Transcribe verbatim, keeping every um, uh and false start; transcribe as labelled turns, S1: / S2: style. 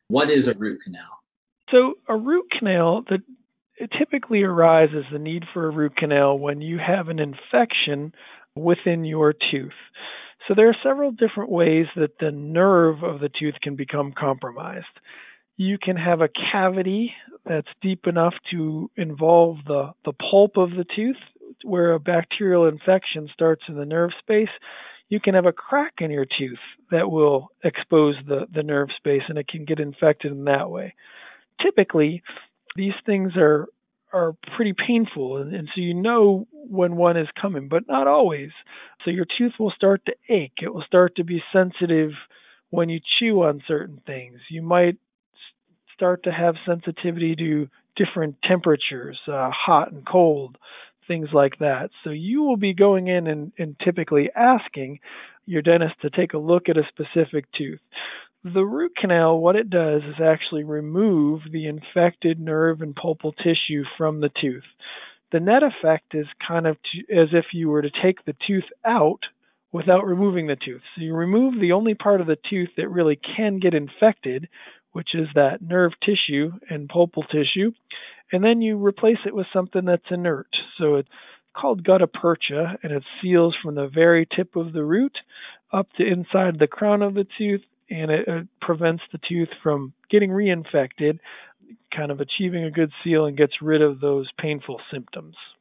S1: What is a root canal?
S2: So a root canal that it typically arises the need for a root canal when you have an infection within your tooth. So there are several different ways that the nerve of the tooth can become compromised. You can have a cavity that's deep enough to involve the, the pulp of the tooth, where a bacterial infection starts in the nerve space. You can have a crack in your tooth that will expose the, the nerve space and it can get infected in that way. Typically, these things are are pretty painful, and, and so you know when one is coming, but not always. So your tooth will start to ache. It will start to be sensitive when you chew on certain things. You might start to have sensitivity to different temperatures, uh, hot and cold, things like that. So you will be going in and, and typically asking your dentist to take a look at a specific tooth. The root canal, what it does is actually remove the infected nerve and pulpal tissue from the tooth. The net effect is kind of to, as if you were to take the tooth out without removing the tooth. So you remove the only part of the tooth that really can get infected, which is that nerve tissue and pulpal tissue, and then you replace it with something that's inert. So it's called gutta percha, and it seals from the very tip of the root up to inside the crown of the tooth, and it, it prevents the tooth from getting reinfected, kind of achieving a good seal and gets rid of those painful symptoms.